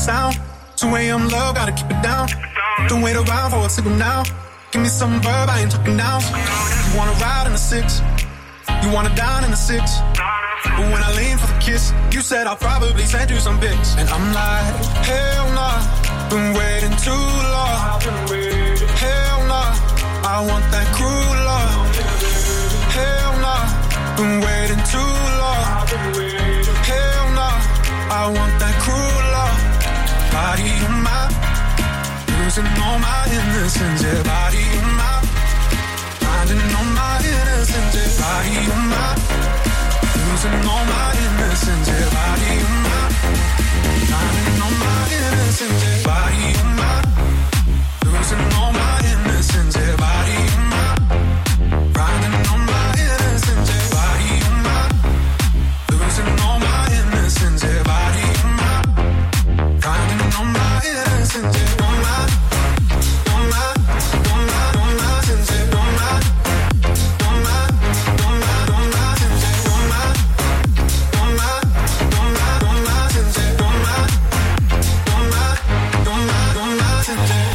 sound. 2 a.m. love, gotta keep it down. Don't wait around for a signal now. Give me some verb, I ain't talking now. You wanna ride in the 6, you wanna dine in the 6. But when I lean for the kiss, you said I'll probably send you some pics. And I'm like, hell nah, been waiting too long. Hell nah, I want that cruel love. Hell nah, been waiting too long. Hell nah, I want that cruel love. Body on my, losing all my innocence. Yeah, body on my, finding all my innocence. Yeah, body on my, losing all my innocence. Yeah, body on my, finding all my innocence. Yeah, body on my, losing all my innocence. Yeah, body on my, finding all my innocence. Yeah, body on my, losing all my innocence. Yeah, body on my, finding all my innocence. Yeah, all my, all my, all my, all my innocence. Yeah, all my, all my, all my, all my innocence. Yeah, all my, all my, all my, all my innocence. Yeah, all my, all my, all my, all my innocence.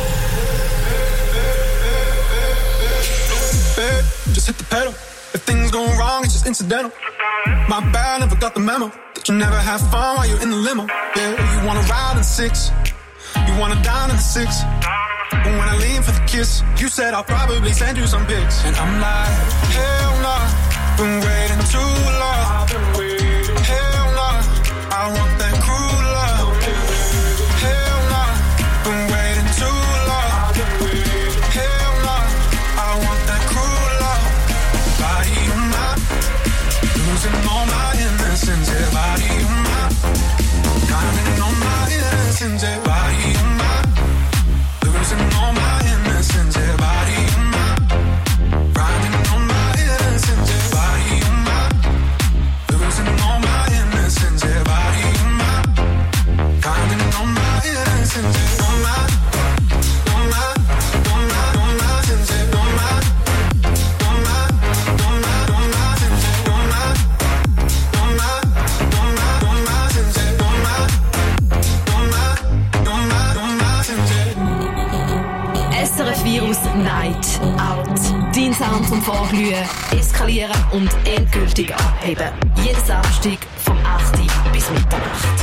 Babe, just hit the pedal. If things go wrong, it's just incidental. My bad, never got the memo that you never have fun while you're in the limo. Yeah, you wanna ride in the 6, you wanna dine in the 6. But when I lean for the kiss, you said I'll probably send you some pics. And I'm like, hell nah, been waiting too long. Hell nah, I want that cruel love. Hell nah, been waiting too long. Hell nah, I want that cruel love. Body on my, losing all my innocence. Yeah, body on my, finding all my innocence. Yeah, body on my, losing all my innocence. Yeah, body on my, finding all my innocence. Yeah, body on my, losing all my innocence. Yeah, body on my, finding all my innocence. Yeah, all my, all my, all my, all my innocence. Yeah, all my, all my, all my, all my innocence. Yeah, all my, all my, all my, all my innocence. Yeah, all my, all my, all my, all my innocence. SRF Virus Night Out. Dein Sound zum Vorglühen, Eskalieren und endgültig abheben. Jeden Samstag vom 8. bis Mitternacht.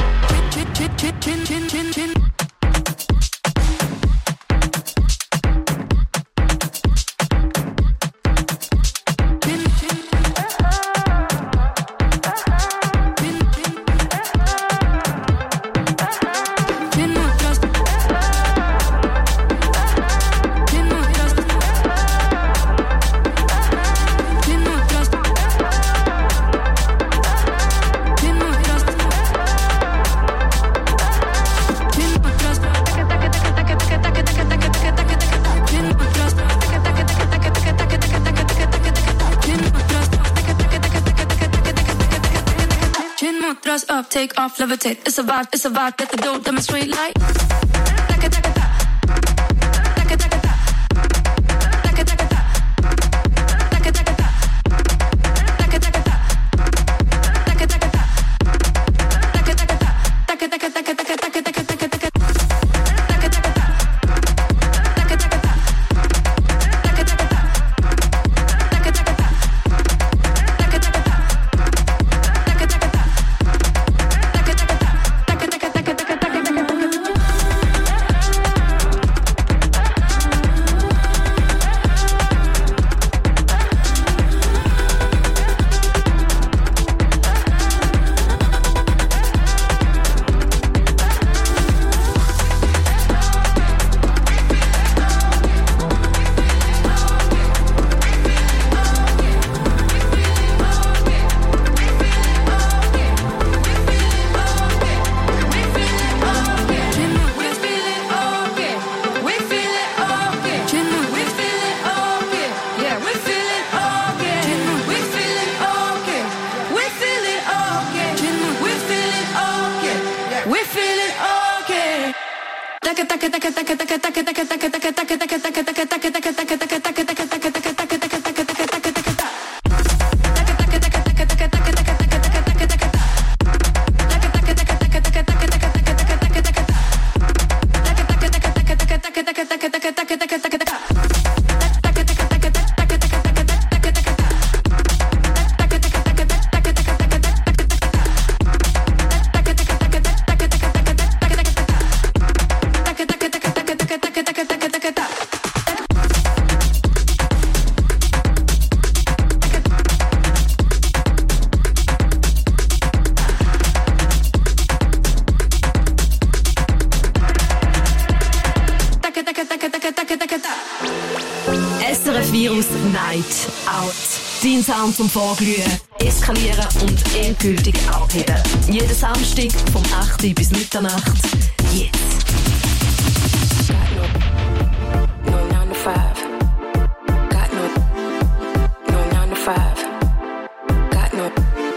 Thrust up, take off, levitate. It's a vibe that the don't demonstrate like. SRF Virus Night Out. Dein Sound zum Vorglühen, eskalieren und endgültig abheben. Jeden Samstag vom 8 bis Mitternacht. Jetzt. No 9 to 5. Got no 9 to 5. Got no 9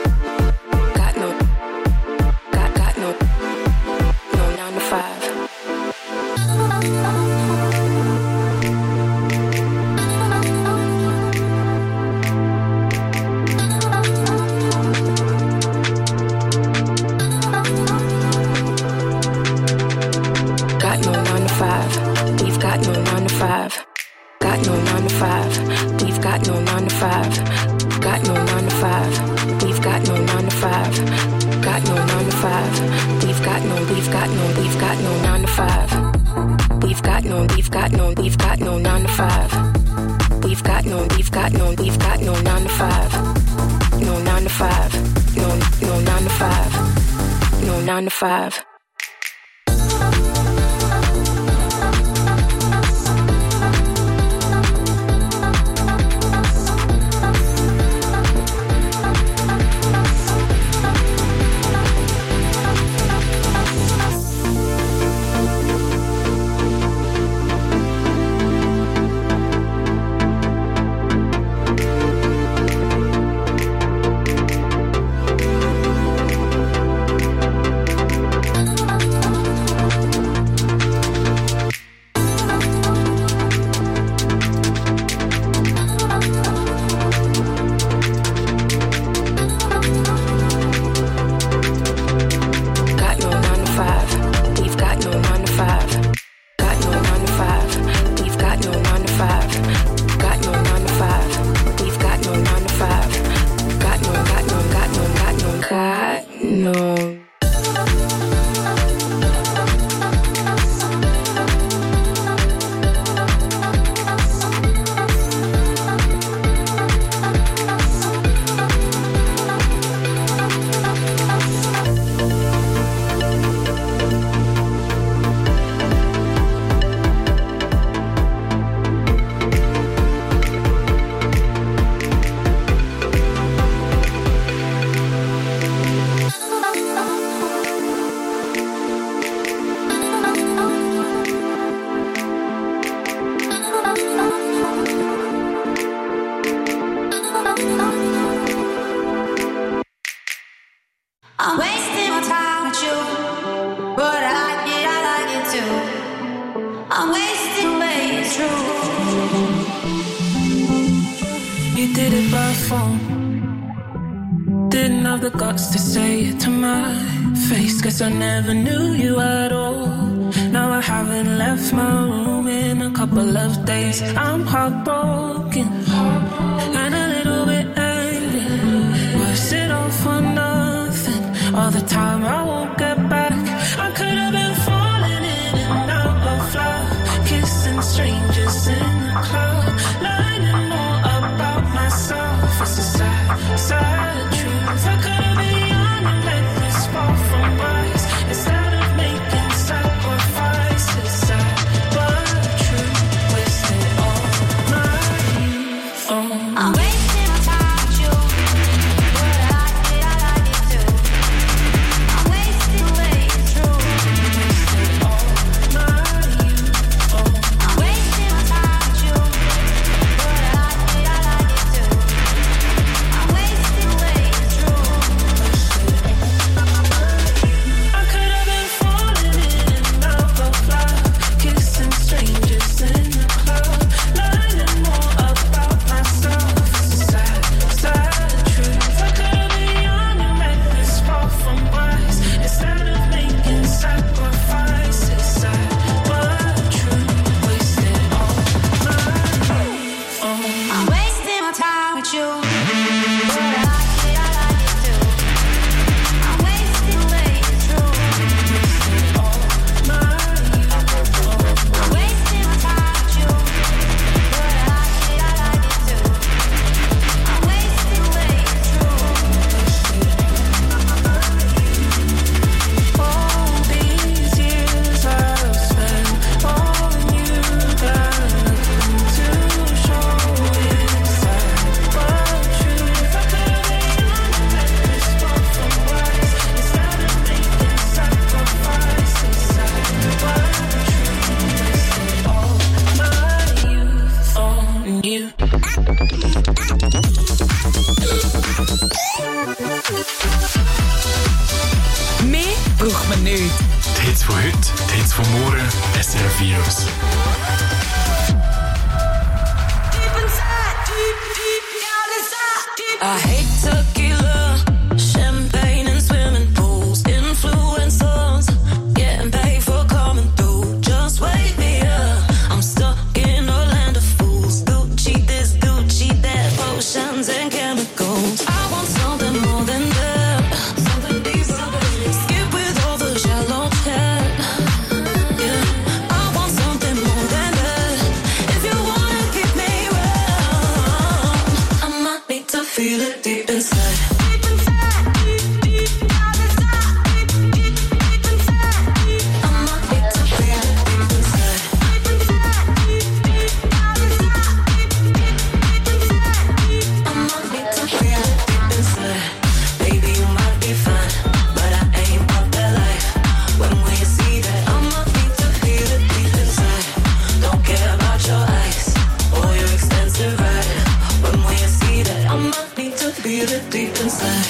to 5. We've got no 9 to 5. Got no 9 to 5. We've got no 9 to 5. Got no 9 to 5. We've got no 9 to 5. Got no 9 to 5. We've got no 9 to 5. We've got no 9 to 5. We've got no 9 to 5. No 9 to 5. No 9 to 5. No 9 to 5. I'm wasting my time with you, but I like it too. I'm wasting away, it's true. You did it by phone. Didn't have the guts to say it to my face. Guess I never knew you at all. Now I haven't left my room in a couple of days. I'm heartbroken and a little bit angry. Was it all for nothing? All the time I won't get back. I could have been falling in and out of love, kissing strangers in the club, learning more about myself. It's a sad, sad truth. I could have been young and let this fall from rise instead of making sacrifices. Sad but true, wasting all my youth on. I'm wasting my time with you, but I like it too. I'm wasting away, it's true. Wasting all my youth on. I'm wasting my time with you, but I like it too. I'm wasting away, it's true. von heute, die Hits von morgen, SRF Virus. I hate tequila, champagne and swimming pools, influencers getting paid for coming through. Just wake me up, I'm stuck in a land of fools. Gucci this, Gucci that, potions and chemicals. I want something more than that, something deeper. Skip with all the shallow chat. Yeah, I want something more than that. If you wanna keep me around, I might need to feel it deep inside. Feel it deep inside.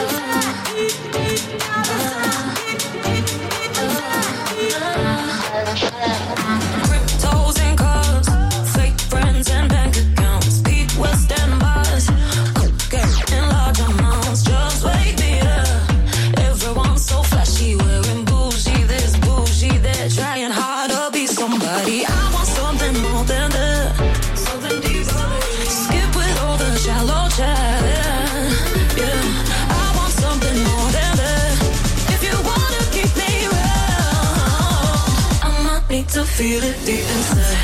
Cryptos and cars, fake friends and bank accounts, Pete West and bars, cocaine in large amounts. Just wake me up. Everyone's so flashy, wearing bougie this, bougie that, trying hard to be somebody. I want something more than that, something deeper. Skip with all the shallow chat. To feel it deep inside.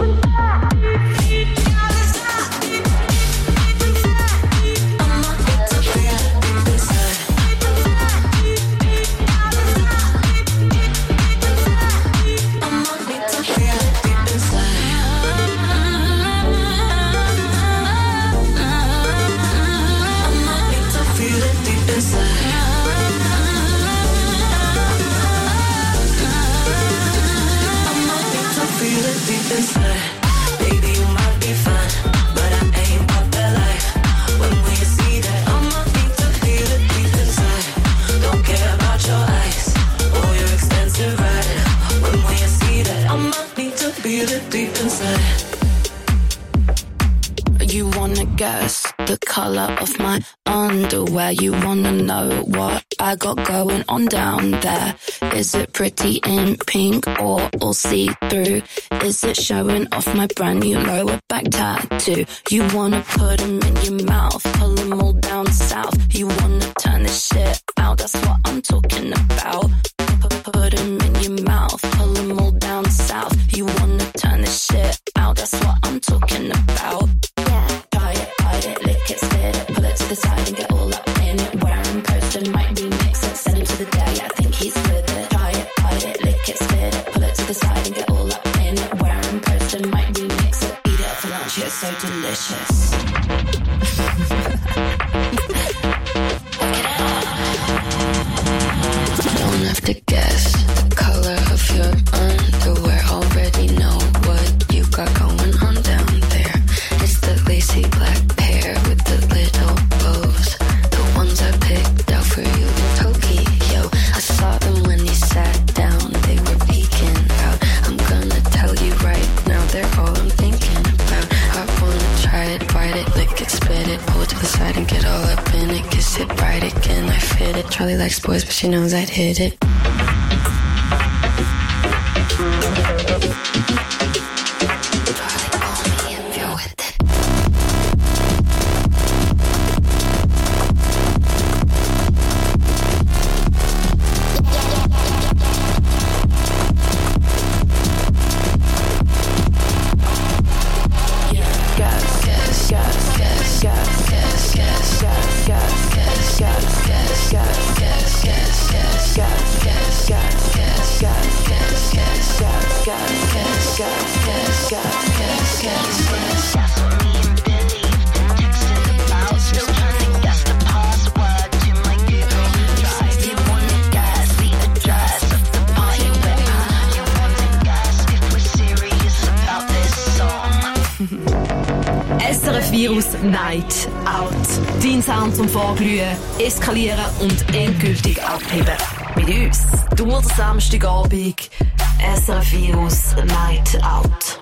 You wanna guess the color of my underwear? You wanna know what I got going on down there? Is it pretty in pink or all see-through? Is it showing off my brand new lower back tattoo? You wanna put them in your mouth, pull them all down south. You wanna turn this shit out, that's what I'm talking about. Put them in your mouth, pull them all down south. You wanna turn this shit out, that's what I'm talking about. Hide it, lick it, spit it, pull it to the side and get all up in it. Wearing poster, might remix it, send him to the day, I think he's with it. Hide it, lick it, spit it, pull it to the side and get all up in it. Wearing poster, might remix it, eat it for lunch, it's so delicious. Don't have to guess the color of your underwear, already know what you got going on down there. It's the lacy black pair with the little bows, the ones I picked out for you in Tokyo. I saw them when you sat down, they were peeking out. I'm gonna tell you right now, they're all I'm thinking about. I wanna try it, bite it, lick it, spit it, pull it to the side and get all up in it. Kiss it, ride it, can I fit it? Charlie likes boys, but she knows I'd hit it. SRF Virus Night Out. Dein Sound zum Vorglühen, Eskalieren und endgültig abheben. mit uns durch den Samstagabend SRF Virus Night Out.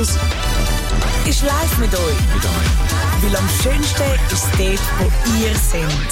Virus ist live mit euch. Weil am schönsten ist dort, wo ihr seid.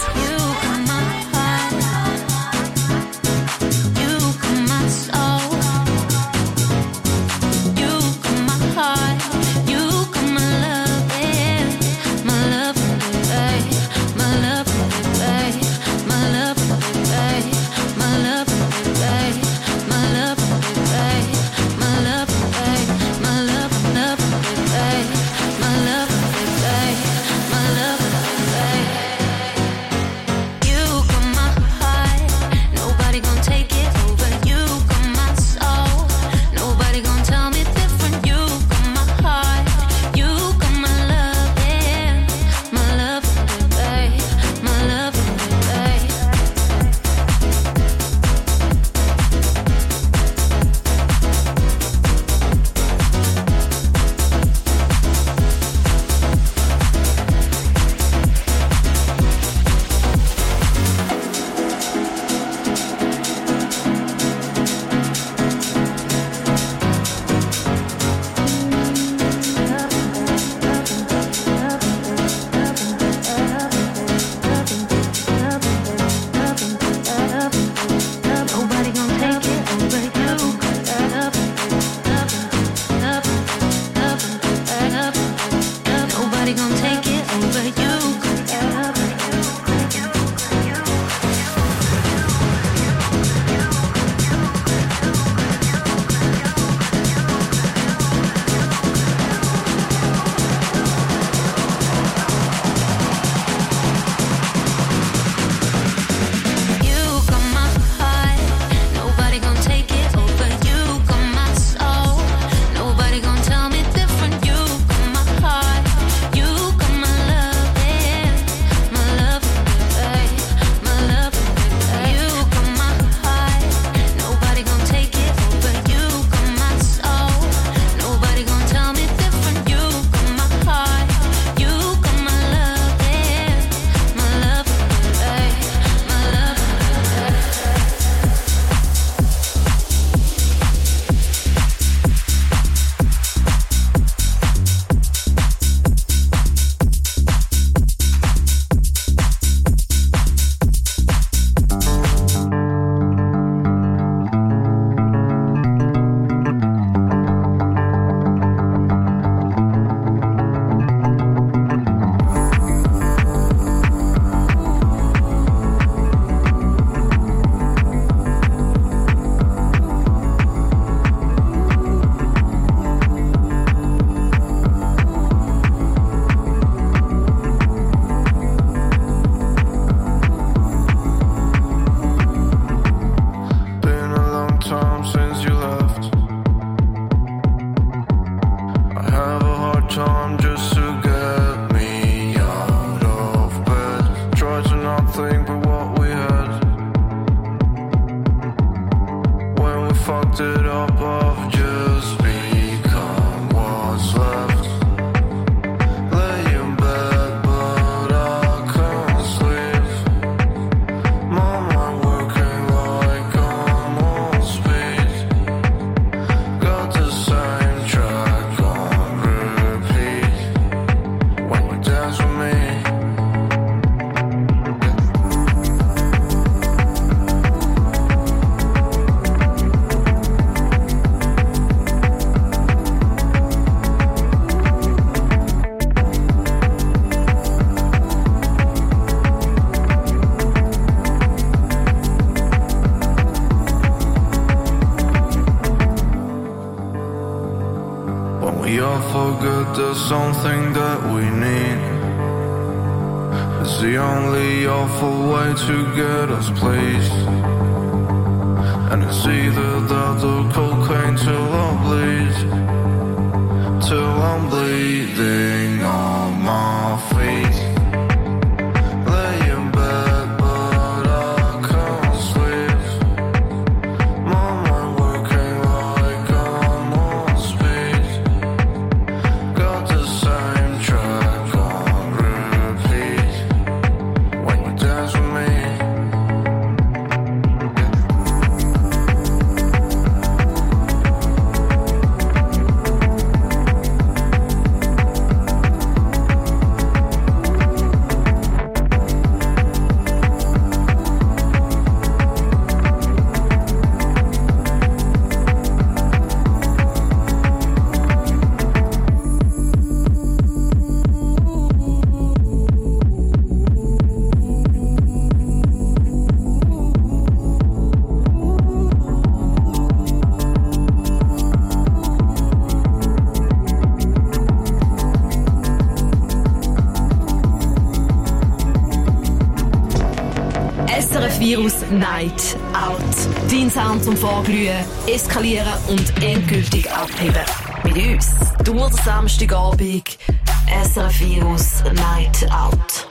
There's something that we need. It's the only awful way to get us placed. And it's either that or cocaine till I bleed. Till I'm bleeding on my feet. Lay in bed but I can't sleep. My mind working like I'm on speed. Got the same track on repeat. When you dance with me. Virus Night Out. Dein Sound zum Vorglühen, Eskalieren und endgültig abheben. Mit uns, durch den Samstagabend, SRF Virus Night Out.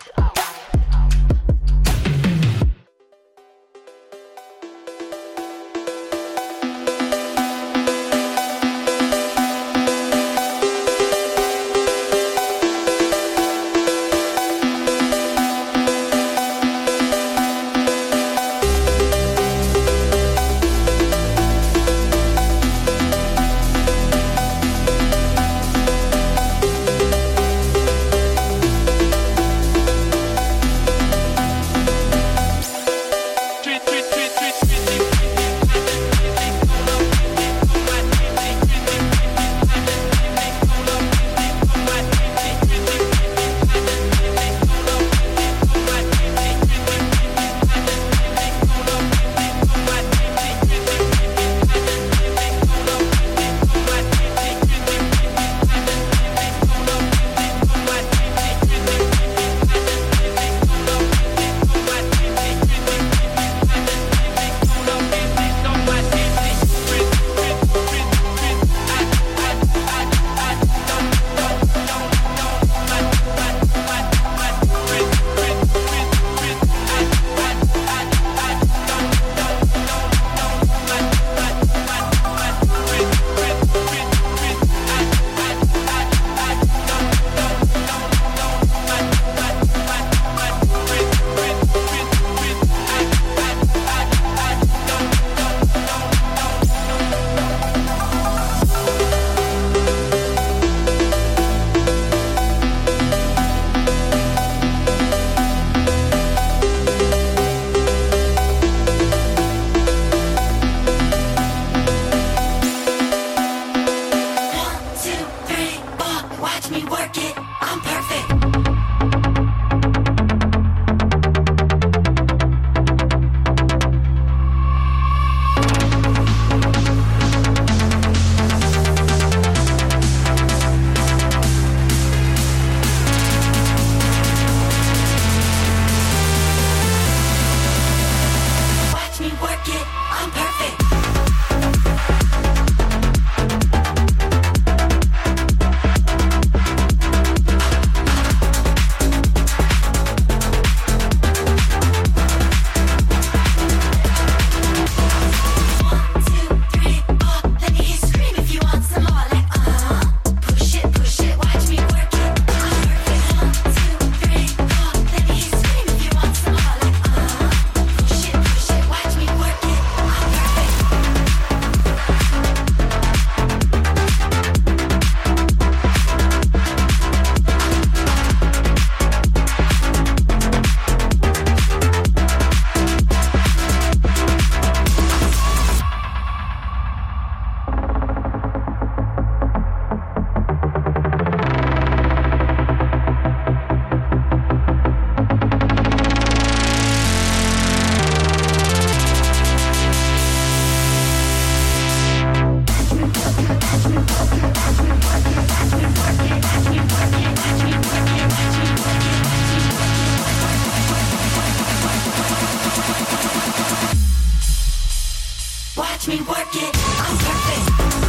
Watch me work it, I'm perfect.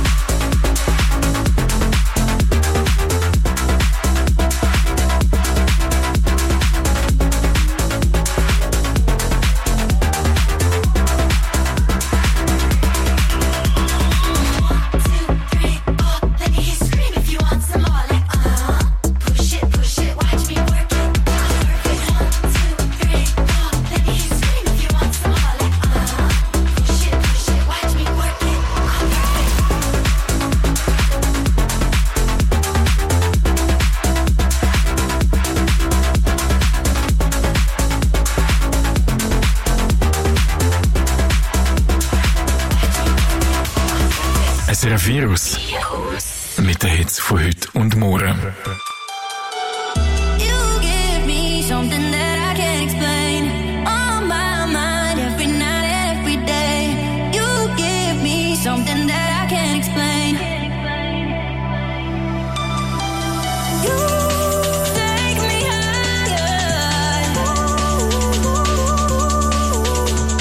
SRF Virus. Mit den Hits von heute und morgen. You give me something that I can't explain. On my mind every night, every day. You give me something that I can't explain. You take me higher.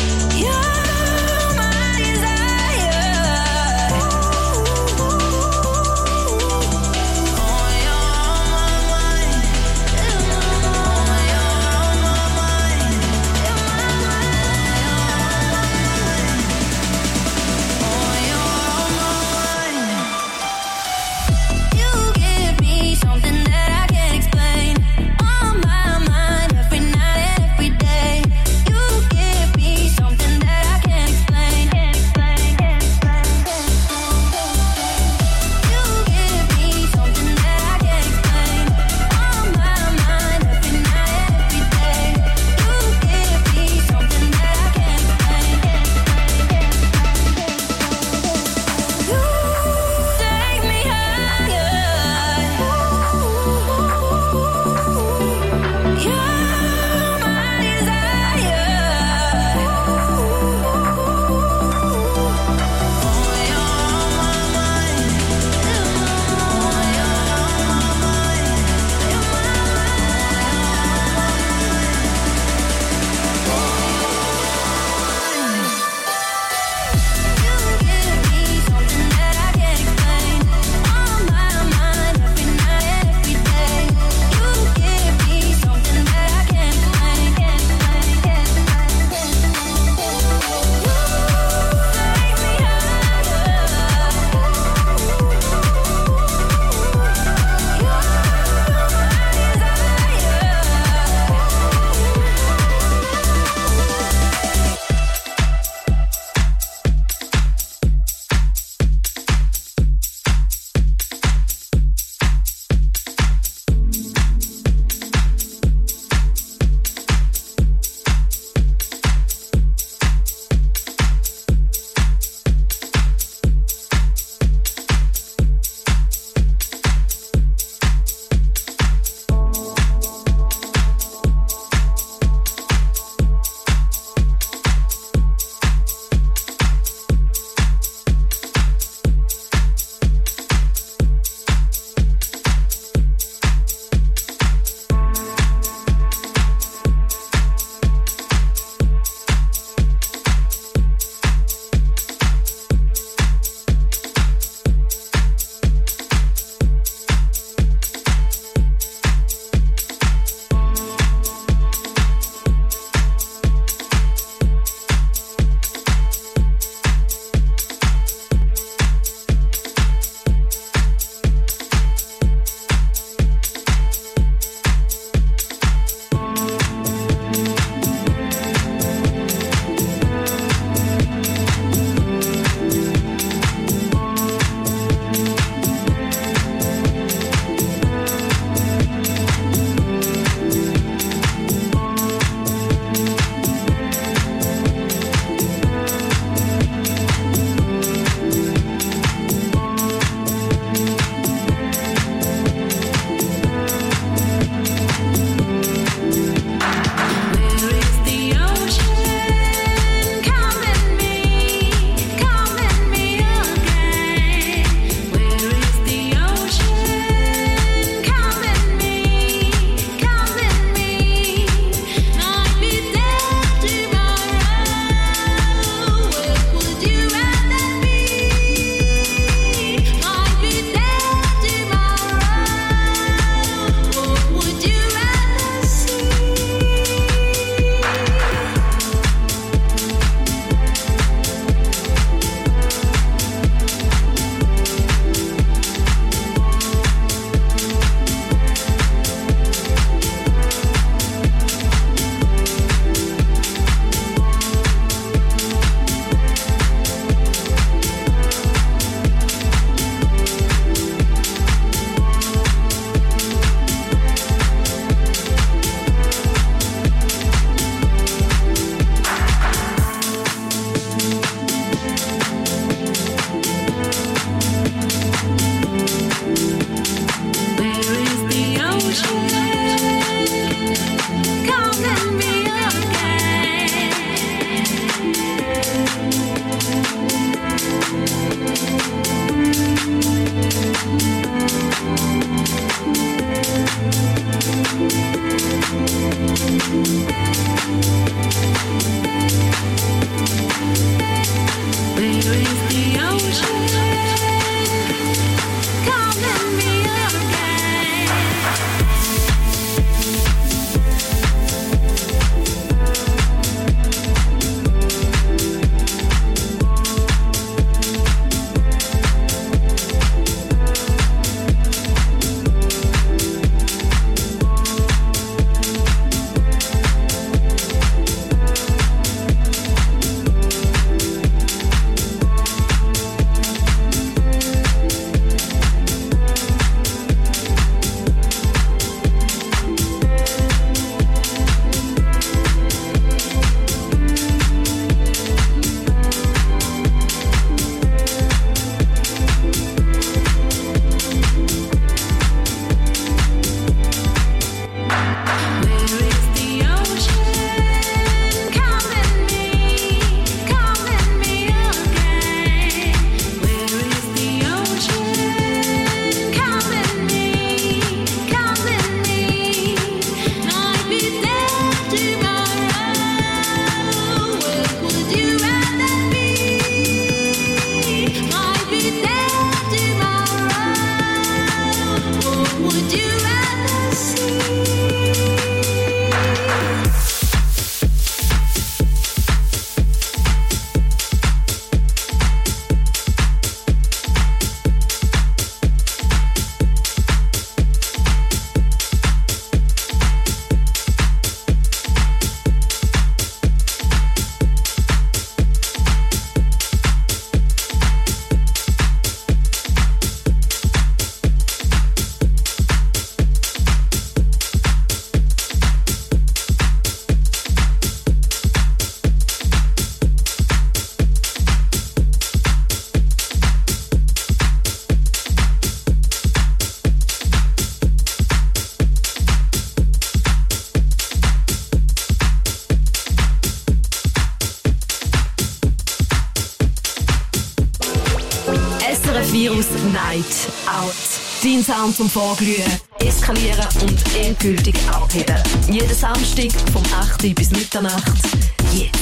Virus Night Out. Dein Sound zum Vorglühen, eskalieren und endgültig abheben. Jeden Samstag vom 8 bis Mitternacht. Jetzt.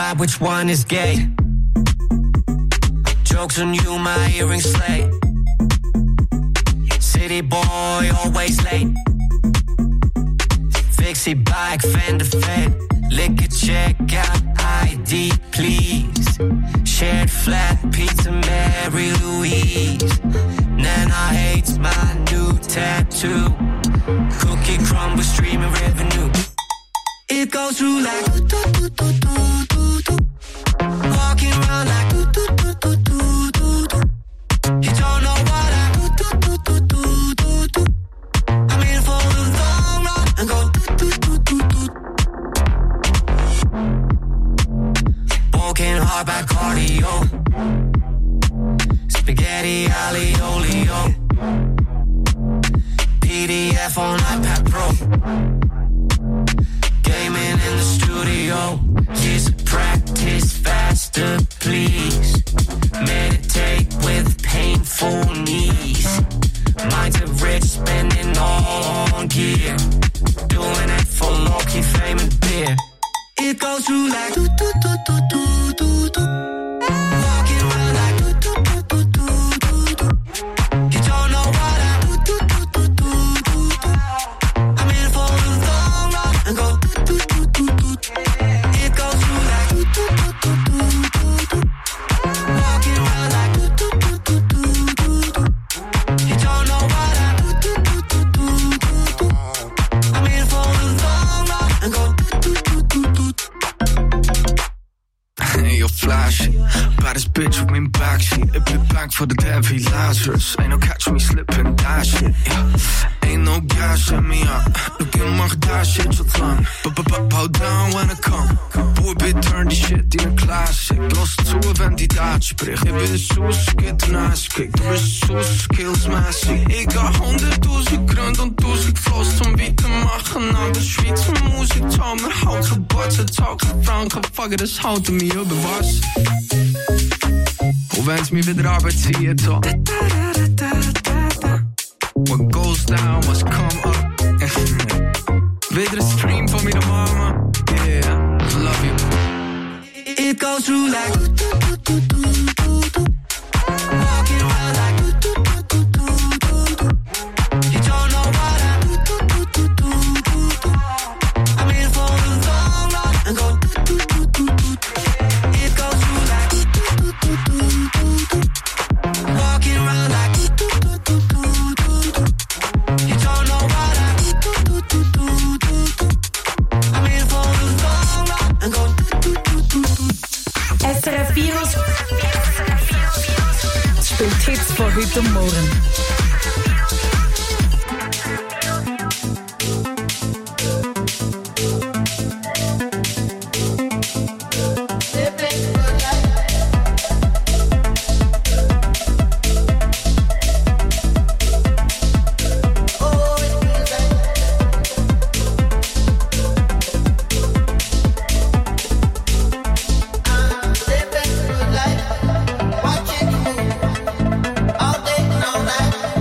decide which one is gay. Jokes on you, my earrings slay. City boy, always late. Fixie bike, fender fade. Liquor check out, ID please. Shared flat pizza, Mary Louise. Nana hates my new tattoo. Cookie crumble, streaming revenue. It goes through like walking around like you don't know what I'm in for the long run and go walking hard by cardio. Spaghetti ali olio. PDF on iPad Pro. Gaming in the studio. Just practice faster, please. Meditate with painful knees. Minds are rich, spending all on gear. Doing it for low-key fame and beer. It goes through like do do do do do do do. Walking around like do do do do do do. You don't know what I do do do do do do. I'm in for the long run and go do do do do do. It goes through like do do do do do do. Walking around like do do do do do do. You don't know what I do do do do do do. I'm in for the long run and go do do do do do. Hey, yo, flashy. Baddest bitch with me backseat. If you back for the heavy Lazarus. Ain't no catch me slipping that shit. Yeah. Ain't no gas in me up. Look in my that shit tot lang. Bow down when I come. Boy, bit turn die shit in a classic. Los zu, wenn die Daten spricht. Ich bin so skit naast kijk. Du bist so skillsmäßig. Ich hab 100.000 Gründe und 1000 Floss zum Weitermachen. An der Schweizer Musik, mir Haut gebatzen, Taugen, Franken, fuck, das haut mir über was. Und wenn's mich wieder runterzieht, so. What goes down must come up. Wieder ein Stream von meiner Mama. Yeah, I love you. It goes through like do do do do do do. Walking around like do do do do do do. You don't know what I do do do do do do. I'm in for the long run and go do do do do do. It goes through like do do do do do do. Walking around like do do do do do do. You don't know what I do do do do do do. I'm in for the long run and go do do do do do. SRF Virus spielt Hits von heute und morgen. Watching you all day and all night.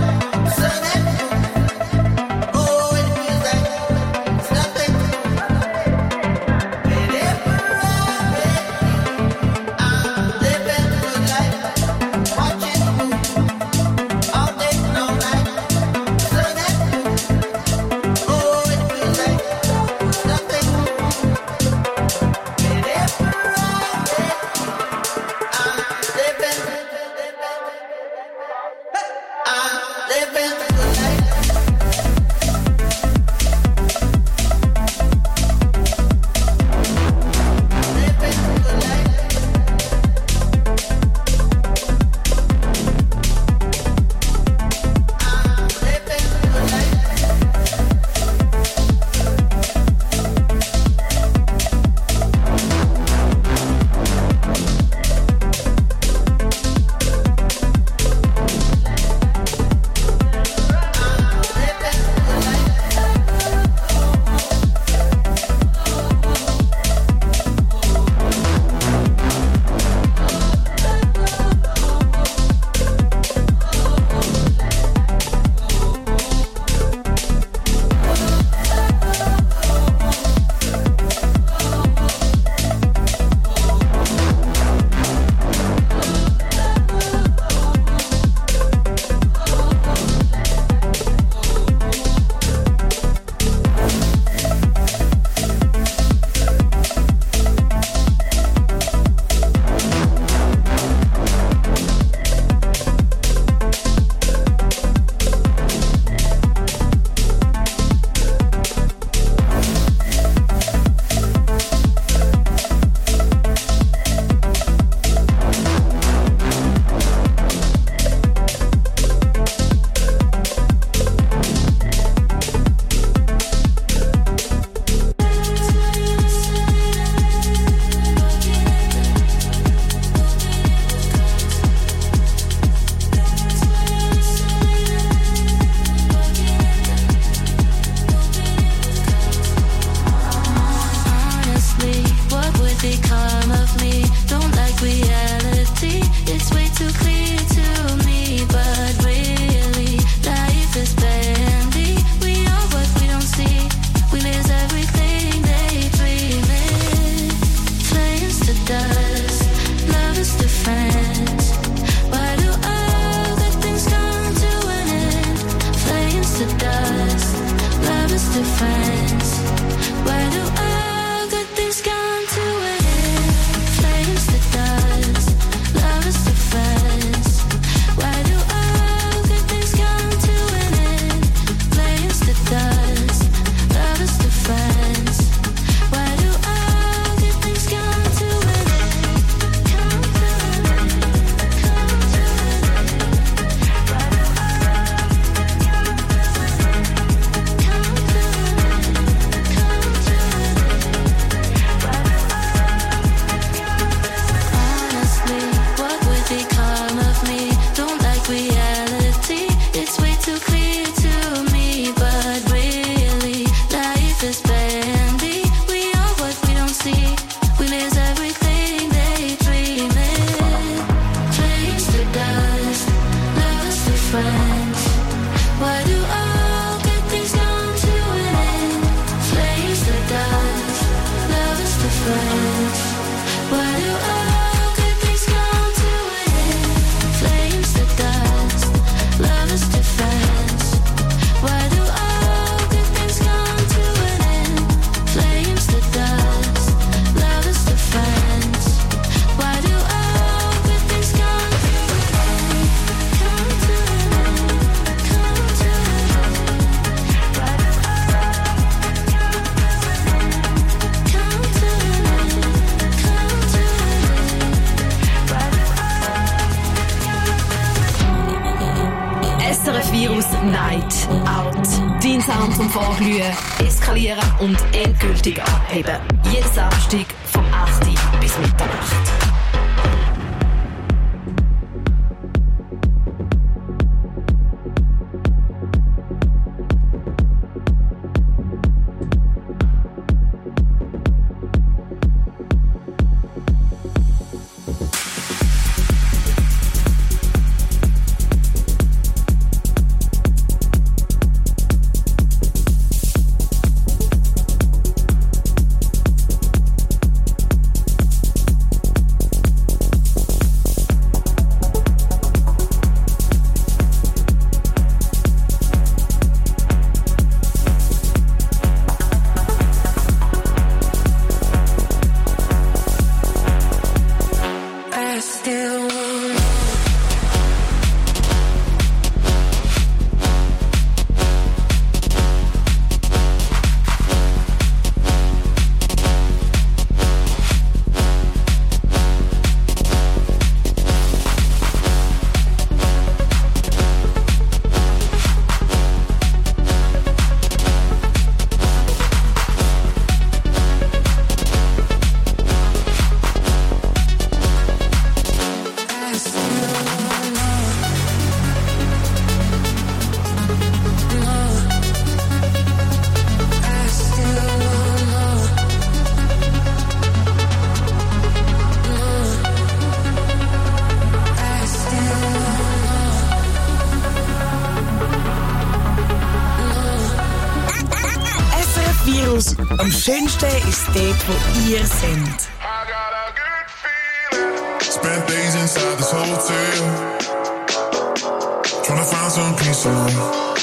too clear to me, but really, life is bendy. We are what we don't see. We lose everything, daydreaming. Flames to dust, love is defense. Why do all good things come to an end? Flames to dust, love is defense. Why do all good things come to an end? Flames to dust, love is defense. Why do all good things come to an end? Flames to dust, love is defense. Why do all good things come to an end? Come to an end, come to an end. Why do all good things come to an end? Come to an end, come to an end. Why do honestly, what would become of me? Don't like reality. It's way too clear to me, but really, life is bendy. We are what we don't see. We lose everything, daydreaming. Flames to dust, love is defense. Why do all good things come to an end? Flames to dust, love is defense. Why do all good things come to an end? Flames to dust, love is defense. Why do all good things come to an end? Flames to dust, love is defense. Why do all good things come to an end? Come to an end, come to an end. Why do all good things come to an end? Come to an end. Why do SRF Virus Night Out. Dein Sound zum Vorglühen, eskalieren und endgültig abheben. Jeden Samstag vom 8. bis Mitternacht. I still want Virus. Am schönsten ist dort, wo ihr seid. Spent days inside this hotel, trying to find some peace of mind.